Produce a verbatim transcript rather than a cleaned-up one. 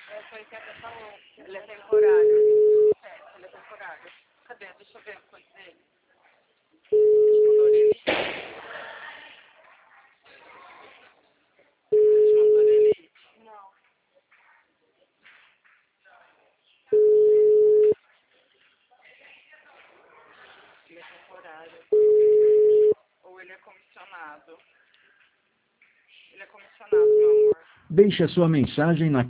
É, foi o que a falou. Ele é temporário. É, ele é temporário. Cadê? Deixa eu ver a coisa dele. Deixa eu mandar ele. Deixa eu mandar ele. Não. Ele é temporário. Ou ele é comissionado. Ele é comissionado, meu amor. Deixe a sua mensagem na